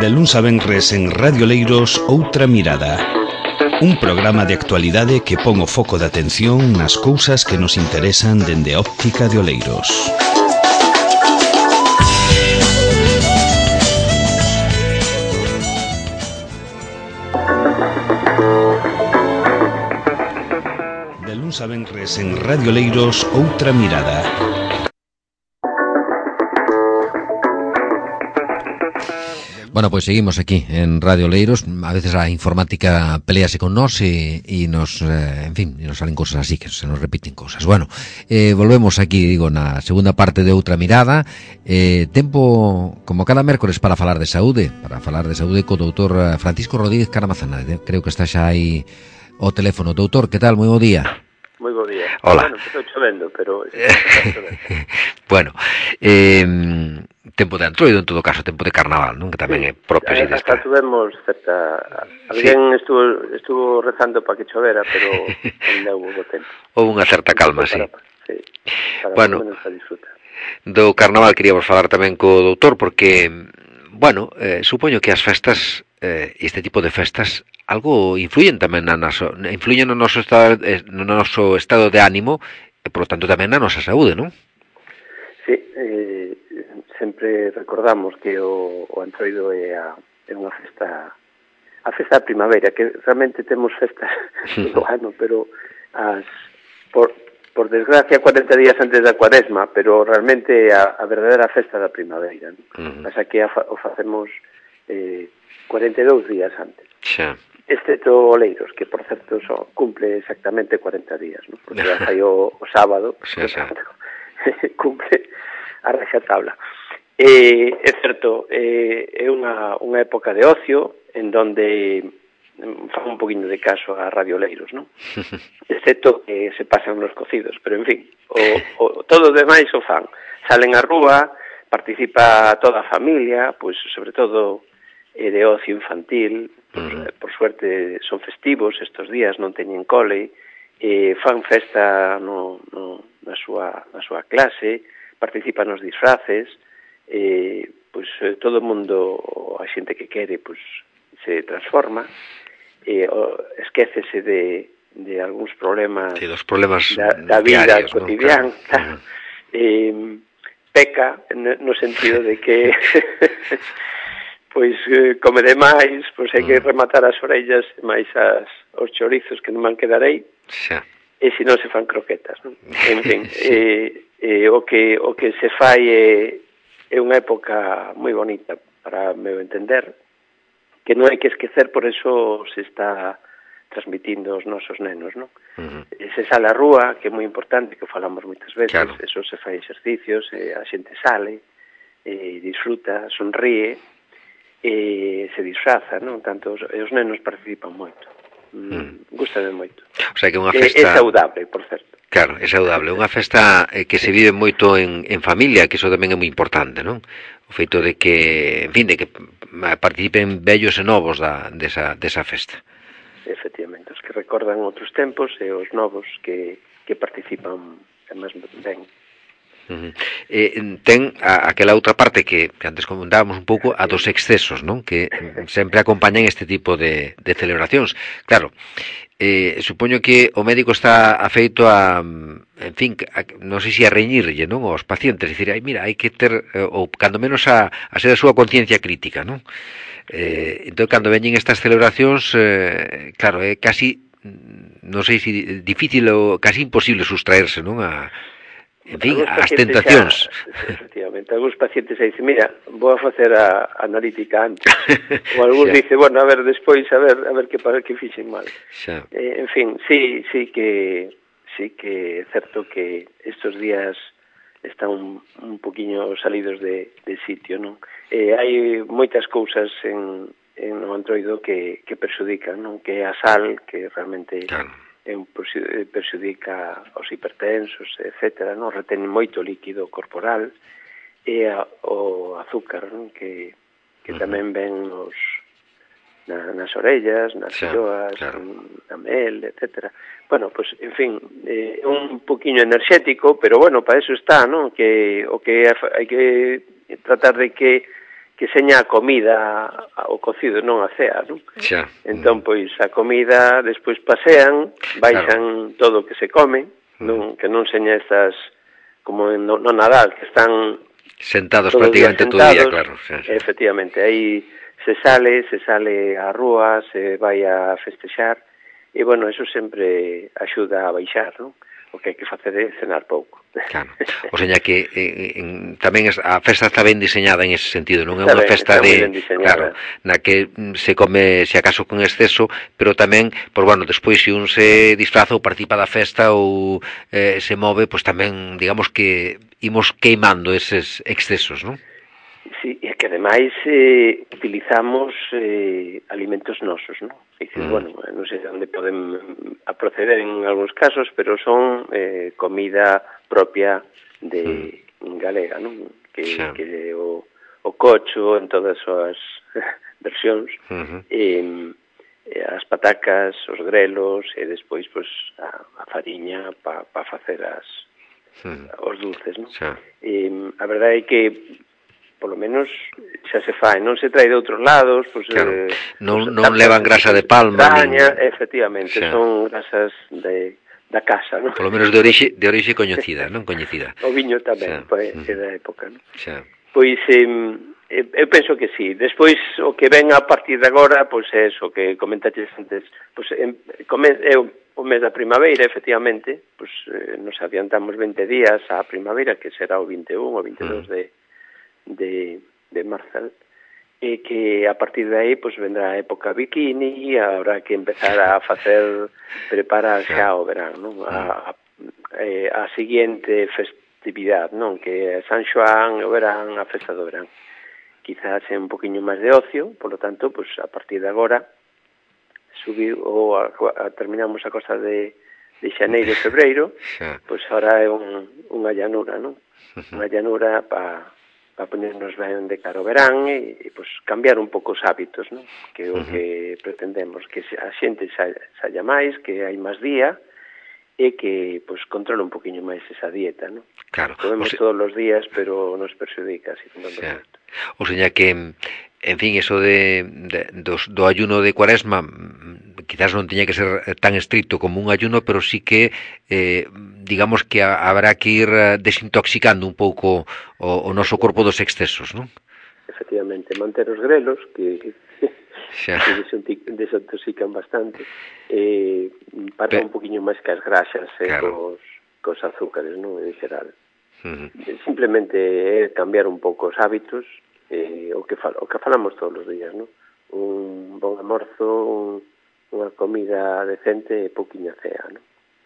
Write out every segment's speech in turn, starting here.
De luns a venres en Radio Leiros, Outra Mirada. Un programa de actualidade que pon o foco de atención nas cousas que nos interesan dende a óptica de Oleiros. De luns a venres en Radio Leiros, Outra Mirada. Bueno, pois seguimos aquí en Radio Leiros. A veces a informática pelease con nós e nos, en fin, nos salen cosas así, que se nos repiten cosas. Bueno, volvemos aquí, digo, na segunda parte de Outra Mirada. Tempo, como cada mércores, para falar de saúde co doutor Francisco Rodríguez Caramazana. Creo que está xa aí o teléfono. Doutor, que tal? Moi bo día. Moi bo día. Hola. Bueno, estou chovendo, pero... Bueno, tempo de antroido, en todo caso, tempo de carnaval, non? Que tamén é propio así desta. Hasta tuvemos certa... Alguén estuvo rezando para que chovera, pero ainda hubo tempo. Houve unha certa calma, sí. Para bueno, menos para disfrutar. Do carnaval queríamos falar tamén co doutor, porque, bueno, supoño que as festas, este tipo de festas, algo influyen tamén influyen no noso estado de ánimo, e, por lo tanto, tamén na nosa saúde, non? Sí, sempre recordamos que o Antroido é unha festa, a festa da primavera, que realmente temos festas todo ano, pero por desgracia 40 días antes da Cuaresma, pero realmente a verdadeira festa da primavera, ¿no? Pasa que o facemos 42 días antes. Xa. Excepto Oleiros, que por certo cumple exactamente 40 días, ¿no? Porque ya foi o sábado, cumple a raxatabla. É certo, é unha época de ocio en donde fan un poquinho de caso a Radio Leiros, non? Excepto que se pasan los cocidos, pero en fin, todo o demais o fan. Salen á rúa, participa toda a familia, pois sobre todo de ocio infantil, por suerte son festivos estes días, non teñen cole, fan festa na súa clase, participan nos disfraces, pois todo o mundo, a xente que quere, pois se transforma, esquécese de algúns problemas, sí, dos problemas da vida diarios, cotidiana, ¿no? Claro. Peca no sentido de que pois come demais, pois hai que rematar as orellas máis os chorizos que non van quedar aí, e se non se fan croquetas, non? En fin, o que se fai é unha época moi bonita para meu entender, que non hai que esquecer, por eso se está transmitindo aos nosos nenos, non? Se sale á rúa, que é moi importante, que falamos moitas veces, claro. Eso se fai exercicios, a xente sale, disfruta, sonríe, se disfraza, non? Tanto os nenos participan moito. Gústame moito. O sea que unha festa... É saudable, por certo. Claro, é saudable. Unha festa que se vive moito en familia, que iso tamén é moi importante, non? O feito de que, en fin, de que participen vellos e novos desa festa. Efectivamente, os que recordan outros tempos e os novos que participan máis ben. Ten aquela outra parte que antes comentábamos un pouco, a dos excesos, non? Que sempre acompañan este tipo de celebracións. Claro, supoño que o médico está afeito a, en fin, non sei se a reñirlle, non? Aos pacientes, dicir, mira, hai que ter, ou cando menos a ser a súa conciencia crítica, non? Entón, cando veñen estas celebracións, claro, é casi, non sei se difícil ou casi imposible sustraerse, non? En fin, as tentacións. Efectivamente, algúns pacientes dicen, mira, vou a facer a analítica antes. Ou algúns dicen, bueno, a ver, despois, a ver que fixen mal. En fin, sí que é certo que estes días están un poquinho salidos de sitio, non? Hai moitas cousas en o Antroido que perxudican, non? Que é a sal, que realmente... Claro. Perxudica os hipertensos, etcétera, non? Retén moito líquido corporal, e o azúcar, non? Que tamén ven nas orellas, nas filloas, na mel, etcétera. Bueno, pues, en fin, un poquinho enerxético, pero bueno, para eso está, non? Que hai que tratar de que seña a comida, o cocido, non a cea, non? Xa. Entón, pois, a comida, despois pasean, baixan todo o que se come, non, que non seña estas, como no Nadal, que están sentados prácticamente todo o día, claro. Xa. Efectivamente, aí se sale á rúa, se vai a festexar, e, bueno, eso sempre axuda a baixar, non? O que hai que facer é cenar pouco. Claro. O seña que tamén a festa está ben diseñada en ese sentido, non é unha festa claro, na que se come se acaso con exceso, pero tamén, pois bueno, despois se un se disfraza ou participa da festa ou se move, pois tamén, digamos que imos queimando eses excesos, non? Sí, e que ademais utilizamos alimentos nosos, non? Bueno, non sei onde poden proceder en algúns casos, pero son comida propia de galega, non? Que o cocho en todas as súas versións, as patacas, os grelos, e despois pues, a fariña para facer os dulces, non? A verdade é que polo menos xa se fai, non se trae de outros lados, pois claro. Non levan grasa de palma, efectivamente, son grasas da casa, non? Polo menos de orixe coñecida, non coñecida. O viño tamén, pois é da época, non? Pois eu penso que sí. Despois o que ven a partir de agora, pois é eso que comentaches antes, pois é o mes da primavera, efectivamente, pois nos adiantamos 20 días á primavera, que será o 21 ou 22 de marzo, e que a partir de aí pues, vendrá a época bikini e habrá que empezar a preparar xa o verán, non? A seguinte festividade, non? Que é San Xoán, o verán, a festa do verán. Quizás é un poquinho máis de ocio, por lo tanto, pues, a partir de agora terminamos a cosa de xaneiro e febreiro, pois ahora é unha llanura, non? Unha llanura para ponernos ben de cara ao verán e pues, cambiar un pouco os hábitos, non? Que é o que pretendemos, que a xente saia máis, que hai máis día e que pues, controla un poquinho máis esa dieta, non? Claro. Comemos todos os días, pero nos perxudica, así como o seña que, en fin, eso do ayuno de Cuaresma quizás non teña que ser tan estricto como un ayuno, pero sí que digamos que habrá que ir desintoxicando un pouco o noso corpo dos excesos, non? Efectivamente, manter os grelos que desintoxican bastante, para un poquinho máis que as graxas cos azúcares, non? En xeral. Simplemente é cambiar un pouco os hábitos, o que falamos todos os días, non? Un bon almorzo, unha comida decente e pouquiña cea, non?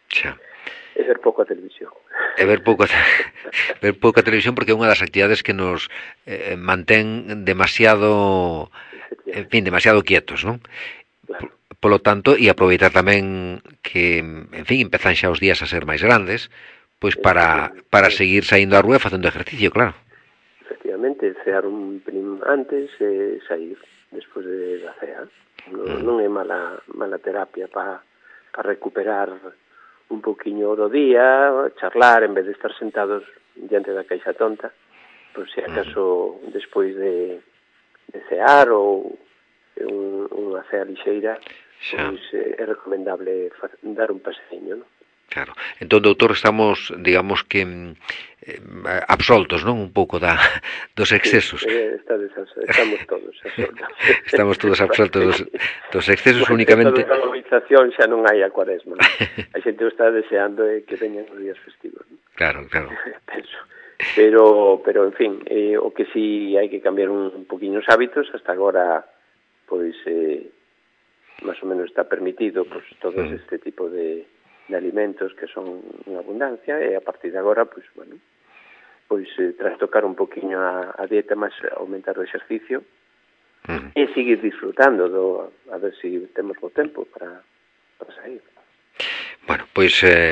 E ver pouco a televisión. E ver pouco a televisión porque é unha das actividades que nos mantén demasiado, en fin, demasiado quietos, non? Claro. Polo tanto, e aproveitar tamén que, en fin, empezan xa os días a ser máis grandes, pois para seguir saindo á rúa e facendo exercicio, claro. Efectivamente, cear un pelín antes e sair despois da cea. Non é mala terapia para recuperar un poquinho do día, charlar en vez de estar sentados diante da caixa tonta, por se acaso despois de cear ou unha cea lixeira, pois é recomendable dar un paseño, non? Claro. Entón, doutor, estamos, digamos que absoltos, non? Un pouco dos excesos. Estamos todos absoltos. Estamos todos absoltos dos excesos únicamente. A colonización xa non hai a Cuaresma. A xente o está deseando que veñan os días festivos. Claro. Penso. Pero en fin, o que sí hai que cambiar un poquinho os hábitos, hasta agora, pois, máis ou menos está permitido, pois, todo este tipo de alimentos que son en abundancia e a partir de agora, pois, bueno, pois trastocar un poquinho a dieta, máis aumentar o exercicio e seguir disfrutando a ver se temos o tempo para sair. Bueno, pois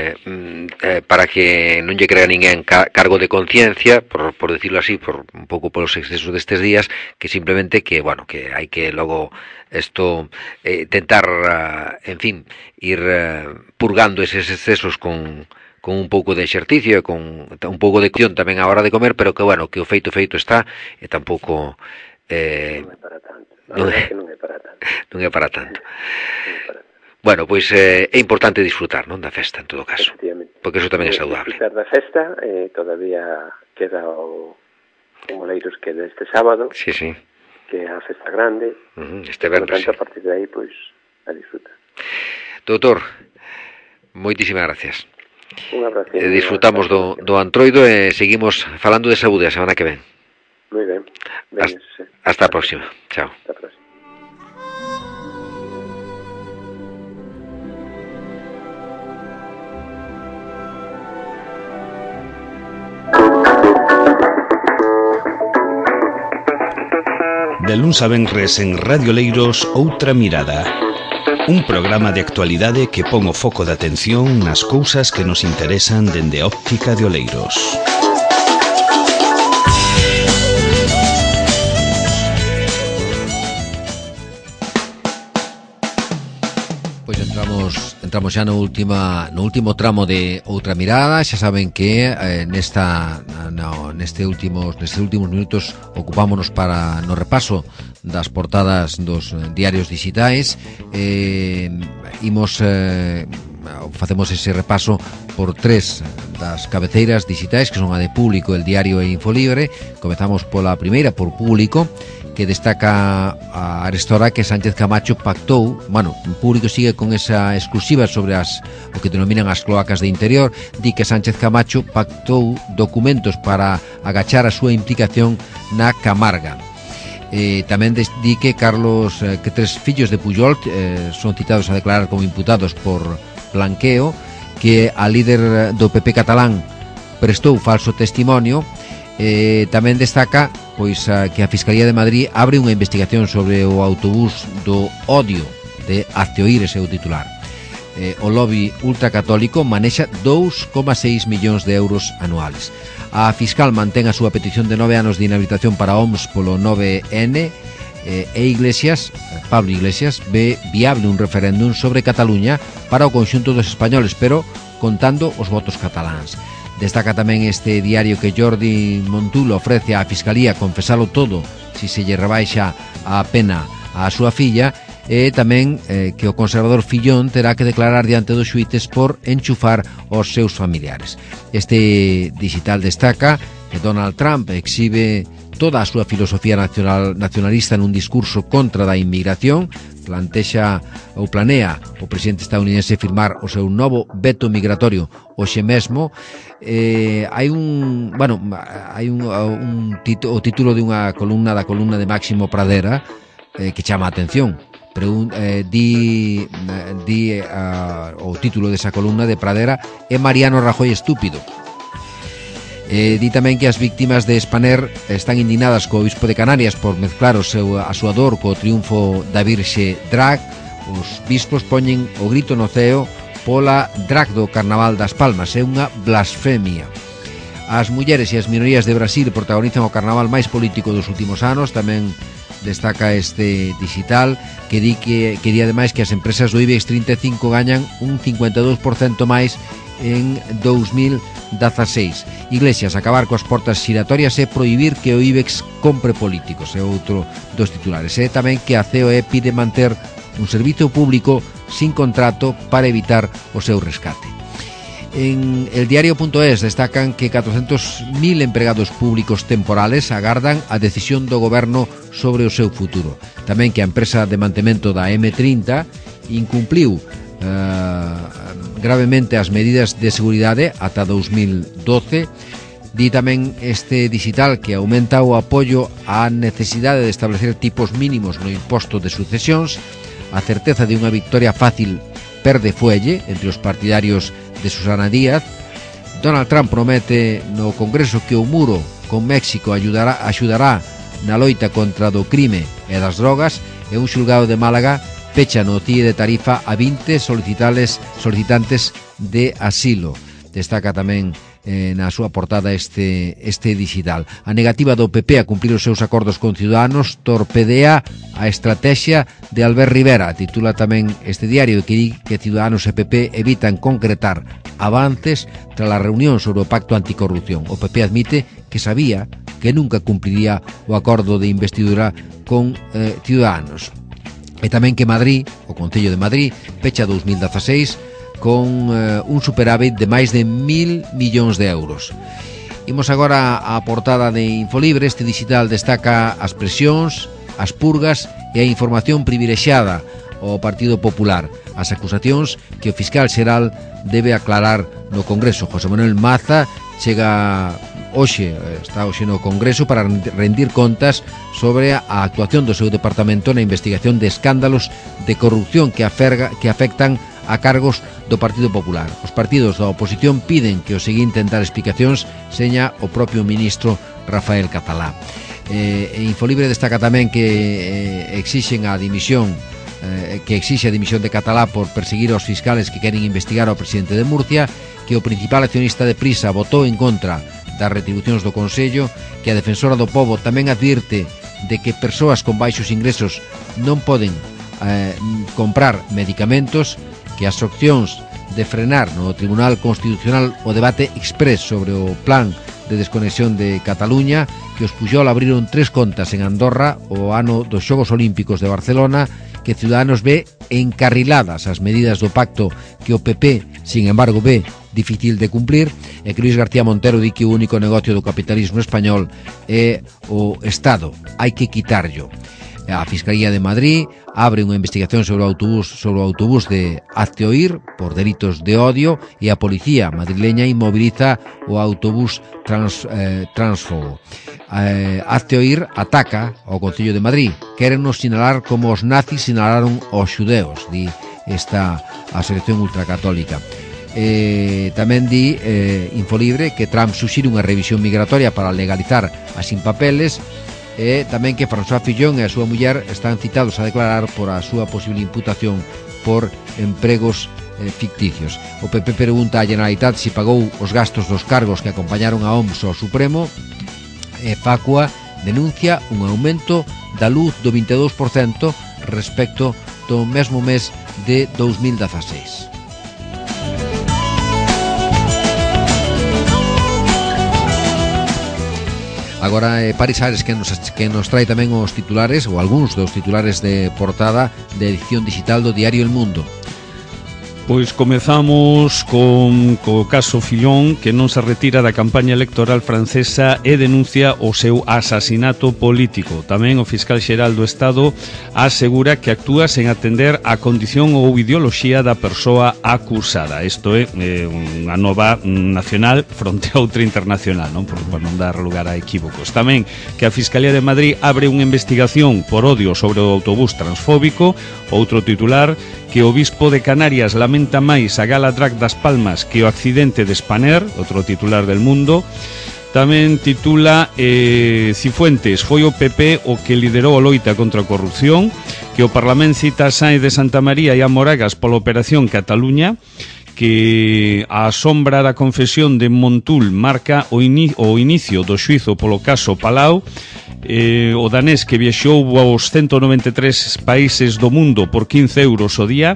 para que non lle crea ninguén cargo de conciencia, por decirlo así, por un pouco polos excesos destes días, que simplemente que, bueno, que hai que logo isto tentar, en fin, ir purgando eses excesos con un pouco de exercicio e con un pouco de acción tamén á hora de comer, pero que, bueno, que o feito está e tampouco Non é para tanto. Non é para tanto. Non é para tanto. Bueno, pois é importante disfrutar, non, da festa, en todo caso. Porque eso tamén é saudable. Disfrutar da festa, todavía queda o Oleiros que é este sábado. Sí. Que é a festa grande. Este venres. Por tanto, a partir de aí, pois, a disfrutar. Doutor, moitísimas gracias. Un abrazo. Disfrutamos do Antroido e seguimos falando de saúde a semana que ven. Moi ben. Hasta a próxima. Chao. Hasta a próxima. De luns a venres en Radio Leiros, Outra Mirada. Un programa de actualidade que pon o foco de atención nas cousas que nos interesan dende a óptica de Oleiros. Pois entramos xa no último tramo de Outra Mirada. Xa saben que nestes últimos minutos ocupámonos no repaso das portadas dos diarios digitais. Facemos ese repaso por tres das cabeceiras digitais, que son a de Público, El Diario e Infolibre. Comezamos pola primeira, por Público, que destaca a arestora que Sánchez Camacho pactou, Público sigue con esa exclusiva sobre o que denominan as cloacas de interior. Di que Sánchez Camacho pactou documentos para agachar a súa implicación na Camarga. Tamén di que tres fillos de Pujol son citados a declarar como imputados por blanqueo, que a líder do PP catalán prestou falso testimonio. Tamén destaca que a Fiscalía de Madrid abre unha investigación sobre o autobús do odio de Azteoír, ese é o titular. O lobby ultracatólico manexa 2,6 millóns de euros anuales. A fiscal mantén a súa petición de 9 anos de inhabilitación para OMS polo 9N. Pablo Iglesias ve viable un referéndum sobre Cataluña para o conxunto dos españoles, pero contando os votos cataláns. Destaca tamén este diario que Jordi Montulo ofrece á Fiscalía confesalo todo si se lle rebaixa a pena á súa filla, e tamén que o conservador Fillón terá que declarar diante dos xuíces por enchufar os seus familiares. Este digital destaca que Donald Trump exhibe toda a súa filosofía nacionalista nun discurso contra da inmigración. Planea o presidente estadounidense firmar o seu novo veto migratorio hoxe mesmo. O título de unha columna de Máximo Pradera que chama a atención. O título desa columna de Pradera é Mariano Rajoy estúpido. Di tamén que as víctimas de Spanair están indignadas co obispo de Canarias por mezclar a súa dor co triunfo da Virxe Drag. Os bispos poñen o grito no ceo pola drag do Carnaval das Palmas. É unha blasfemia. As mulleres e as minorías de Brasil protagonizan o carnaval máis político dos últimos anos. Tamén destaca este digital que di ademais que as empresas do IBEX 35 gañan un 52% máis en 2016. Iglesias, acabar coas portas xiratorias e prohibir que o IBEX compre políticos, é outro dos titulares. E tamén que a COE pide manter un servicio público sin contrato para evitar o seu rescate. En el diario.es destacan que 400.000 empregados públicos temporales agardan a decisión do goberno sobre o seu futuro. Tamén que a empresa de mantemento da M30 incumpliu gravemente as medidas de seguridade ata 2012. Di tamén este digital que aumenta o apoio á necesidade de establecer tipos mínimos no imposto de sucesións. A certeza de unha victoria fácil perde fuelle entre os partidarios de Susana Díaz. Donald Trump promete no Congreso que o muro con México axudará na loita contra do crime e das drogas, e un xulgado de Málaga pecha no CIE de Tarifa a 20 solicitantes de asilo. Destaca tamén na súa portada este digital. A negativa do PP a cumplir os seus acordos con Ciudadanos torpedea a estrategia de Albert Rivera. Titula tamén este diario que di que Ciudadanos e PP evitan concretar avances tras a reunión sobre o pacto anticorrupción. O PP admite que sabía que nunca cumpliría o acordo de investidura con Ciudadanos. E tamén que Madrid, o Concello de Madrid, pecha 2016 con un superávit de máis de 1.000 millóns de euros. Imos agora á portada de Infolibre. Este digital destaca as presións, as purgas e a información privilexiada ao Partido Popular, as acusacións que o fiscal xeral debe aclarar no Congreso. José Manuel Maza está hoxe no Congreso para rendir contas sobre a actuación do seu departamento na investigación de escándalos de corrupción que afectan a cargos do Partido Popular. Os partidos da oposición piden que o seguinte en dar explicacións seña o propio ministro Rafael Catalá. Infolibre destaca tamén que exixe a dimisión de Catalá por perseguir aos fiscales que queren investigar ao presidente de Murcia, que o principal accionista de Prisa votou en contra das retribucións do Consello, que a defensora do pobo tamén advirte de que persoas con baixos ingresos non poden comprar medicamentos, que as opcións de frenar no Tribunal Constitucional o debate exprés sobre o plan de desconexión de Cataluña, que os Pujol abriron 3 contas en Andorra o ano dos Xogos Olímpicos de Barcelona, que Ciudadanos ve encarriladas as medidas do pacto que o PP, sin embargo, ve difícil de cumplir, e que Luis García Montero di que o único negocio do capitalismo español é o Estado, hai que quitarlo. A Fiscalía de Madrid abre unha investigación sobre o autobús de Hazte Oír por delitos de odio, e a policía madrileña inmoviliza o autobús transfogo. Hazte Oír ataca ao Concello de Madrid. Quérennos sinalar como os nazis sinalaron aos xudeos, di esta a selección ultracatólica. Tamén di Infolibre que Trump suxire unha revisión migratoria para legalizar as impapeles, e tamén que François Fillon e a súa muller están citados a declarar por a súa posible imputación por empregos ficticios. O PP pregunta á Generalitat se pagou os gastos dos cargos que acompañaron a OMS ao Supremo, e Facua denuncia un aumento da luz do 22% respecto do mesmo mes de 2016. Agora Paris Ares que nos trae tamén os titulares, ou algúns dos titulares de portada de edición digital do diario El Mundo. Pois comezamos co caso Fillon, que non se retira da campaña electoral francesa e denuncia o seu asasinato político. Tamén o fiscal xeral do Estado asegura que actúa sen atender a condición ou ideoloxía da persoa acusada. Isto é unha nova nacional fronte a outra internacional, non? Por non dar lugar a equívocos. Tamén que a Fiscalía de Madrid abre unha investigación por odio sobre o autobús transfóbico. Outro titular, que o Bispo de Canarias lamenta máis a gala drag das Palmas que o accidente de Spanair, outro titular del Mundo. Tamén titula Cifuentes, foi o PP o que liderou a loita contra a corrupción, que o Parlamento cita a Sáenz de Santa María e a Moragas pola Operación Cataluña, que a sombra da confesión de Montul marca o inicio do xuízo polo caso Palau. O danés que viaxou aos 193 países do mundo por 15 euros o día.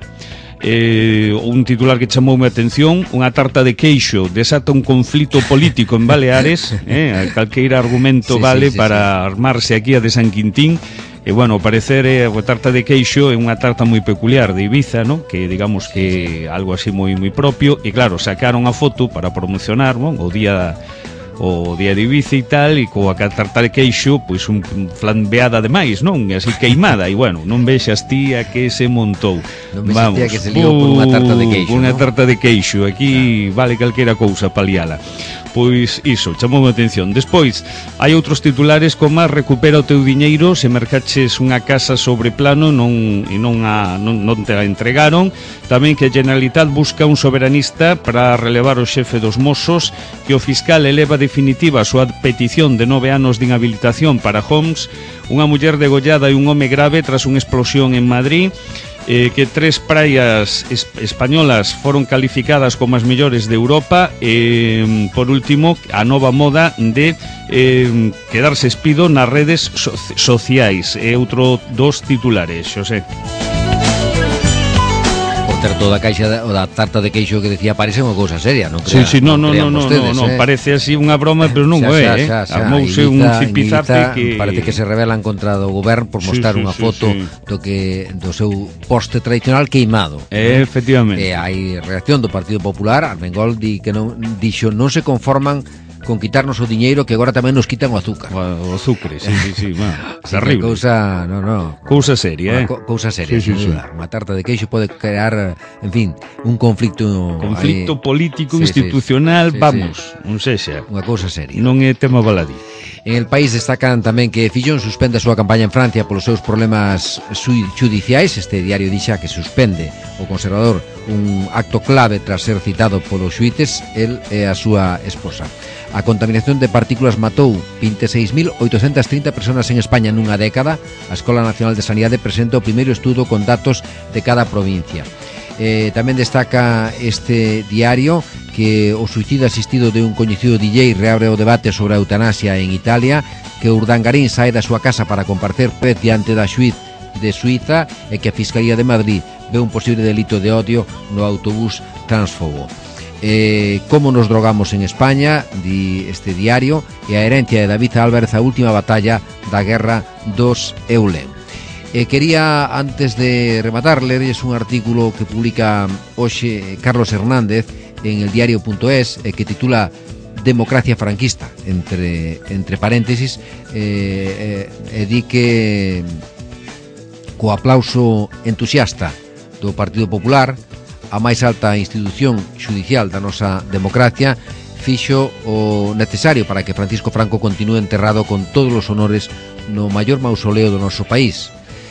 Un titular que chamoume a atención: unha tarta de queixo desata un conflito político en Baleares. Calqueira argumento vale para armarse aquí a de San Quintín. E, bueno, ao parecer a tarta de queixo é unha tarta moi peculiar de Ibiza, ¿no? Que digamos que algo así moi propio. E claro, sacaron a foto para promocionar, ¿no? o día de Ibiza e tal, e coa tarta de queixo, pois un flambeada demais, non? Así queimada, e bueno, non vexas tía que se montou. Non vexas tía que se liou por unha tarta de queixo, unha ¿no? tarta de queixo, aquí vale calquera cousa pa liala. Pois iso, chamoume a atención. Despois, hai outros titulares como recupera o teu diñeiro se mercaches unha casa sobre plano non te a entregaron. Tamén que a Generalitat busca un soberanista para relevar o xefe dos Mossos, que o fiscal eleva definitiva a súa petición de 9 anos de inhabilitación para Homs, unha muller degollada e un home grave tras unha explosión en Madrid, que 3 praias españolas foron calificadas como as mellores de Europa, por último, a nova moda de quedarse espido nas redes sociais. É outro dos titulares, Xosé. Por certo da caixa da tarta de queixo que decía parece unha cousa seria, non crea? Sí, non, parece así unha broma, pero non é, armouse un zipizarte que parece que se rebelan contra o goberno por mostrar unha foto do seu poste tradicional queimado. Efectivamente. E hai reacción do Partido Popular. Armengol dixo non se conforman con quitarnos o diñeiro, que agora tamén nos quitan o azúcar. O azúcar, sí, terrible. Cousa seria, cousa seria, sin duda. Unha tarta de queixo pode crear, en fin, un conflicto político, institucional, non sexa. Unha cousa seria. Non é tema baladí. En el país destacan tamén que Fillón suspende a súa campaña en Francia polos seus problemas judiciais. Este diario dixa que suspende o conservador un acto clave tras ser citado polos xuíces, el e a súa esposa. A contaminación de partículas matou 26.830 personas en España nunha década. A Escola Nacional de Sanidade presenta o primeiro estudo con datos de cada provincia. Tamén destaca este diario que o suicídio asistido de un coñecido DJ reabre o debate sobre a eutanasia en Italia, que Urdangarín sae da súa casa para comparecer diante da xuíz de Suiza e que a Fiscalía de Madrid ve un posible delito de odio no autobús transfobo. Como nos drogamos en España, di este diario, e a herencia de David Álvarez, a última batalla da guerra dos Eulen. Quería, antes de rematar, lerlles un artículo que publica hoxe Carlos Hernández en el diario.es, que titula Democracia franquista, entre paréntesis, di que co aplauso entusiasta do Partido Popular, a máis alta institución judicial da nosa democracia fixo o necesario para que Francisco Franco continúe enterrado con todos os honores no maior mausoleo do noso país.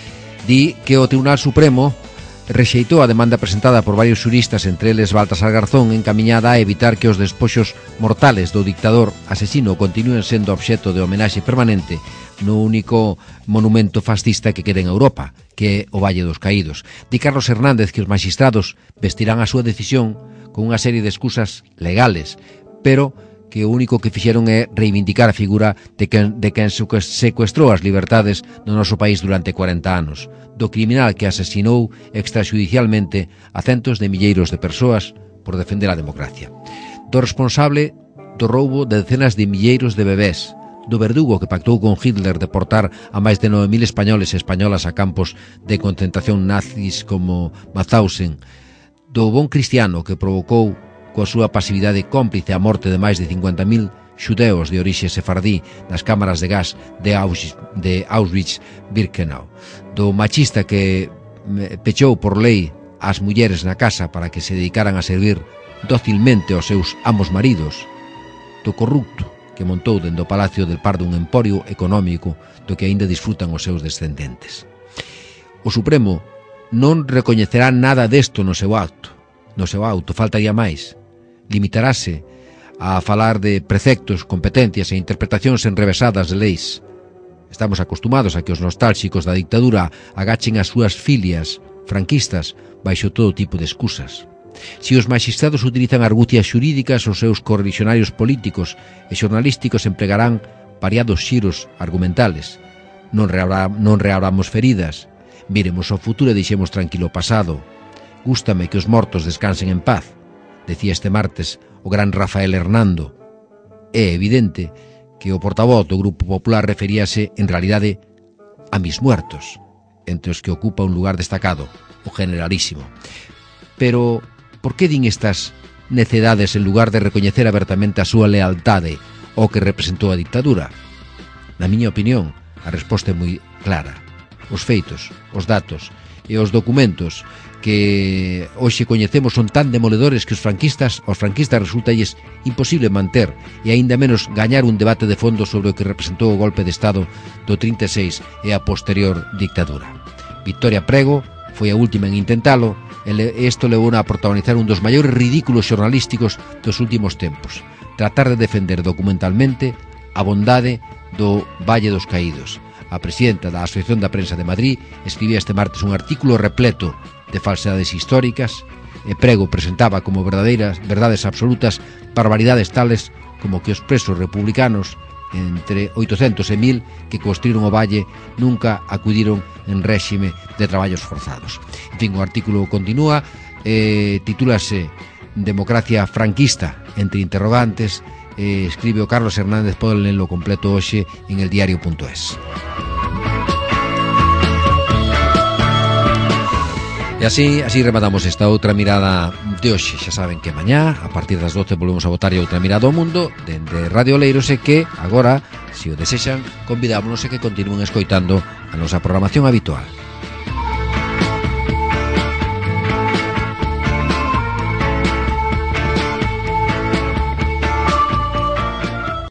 Di que o Tribunal Supremo rexeitou a demanda presentada por varios xuristas, entre eles Baltasar Garzón, encamiñada a evitar que os despoxos mortales do dictador asesino continúen sendo obxecto de homenaxe permanente no único monumento fascista que queda en Europa, que é o Valle dos Caídos. Di Carlos Hernández que os magistrados vestirán a súa decisión con unha serie de excusas legales, pero que o único que fixeron é reivindicar a figura de quen secuestrou as liberdades no noso país durante 40 anos, do criminal que asesinou extrajudicialmente a centos de milleiros de persoas por defender a democracia, do responsable do roubo de decenas de milleiros de bebés, do verdugo que pactou con Hitler deportar a máis de 9.000 españoles e españolas a campos de concentración nazis como Mauthausen, do bon cristiano que provocou coa súa pasividade cómplice a morte de máis de 50.000 xudeos de orixe sefardí nas cámaras de gas de Auschwitz-Birkenau, do machista que pechou por lei as mulleres na casa para que se dedicaran a servir dócilmente aos seus amos maridos, do corrupto que montou dende o Palacio del Pardo un emporio económico do que aínda disfrutan os seus descendentes. O Supremo non recoñecerá nada desto no seu auto, faltaría máis. Limitarase a falar de preceptos, competencias e interpretacións enrevesadas de leis. Estamos acostumados a que os nostálxicos da dictadura agachen as súas filias franquistas baixo todo tipo de excusas. Si os magistrados utilizan argucias xurídicas, os seus correligionarios políticos e xornalísticos emplegarán variados xiros argumentales. Non reabramos feridas, miremos ao futuro e deixemos tranquilo o pasado. Gústame que os mortos descansen en paz, decía este martes o gran Rafael Hernando. É evidente que o portavoz do Grupo Popular referíase en realidade a mis muertos, entre os que ocupa un lugar destacado, o generalísimo. Pero por que din estas necedades en lugar de recoñecer abertamente a súa lealtade ao que representou a dictadura? Na miña opinión, a resposta é moi clara. Os feitos, os datos e os documentos que hoxe coñecemos son tan demoledores que aos franquistas resultalles imposible manter e aínda menos gañar un debate de fondo sobre o que representou o golpe de Estado do 36 e a posterior dictadura. Victoria Prego foi a última en intentalo, e isto levou a protagonizar un dos maiores ridículos xornalísticos dos últimos tempos, tratar de defender documentalmente a bondade do Valle dos Caídos. A presidenta da Asociación da Prensa de Madrid escribía este martes un artículo repleto de falsedades históricas e Prego presentaba como verdades absolutas barbaridades tales como que os presos republicanos, entre 800 e 1000 que construíron o valle, nunca acudiron en réxime de traballos forzados. En fin, o artículo continúa titúlase Democracia franquista, entre interrogantes. Escribe o Carlos Hernández, poden lelo completo hoxe en eldiario.es. E así rematamos esta outra mirada de hoxe. Xa saben que mañá, a partir das 12, volvemos a botar outra mirada ao mundo dende Radio Oleiros, e que agora, se o desexan, convidámonos a que continúen escoitando a nosa programación habitual.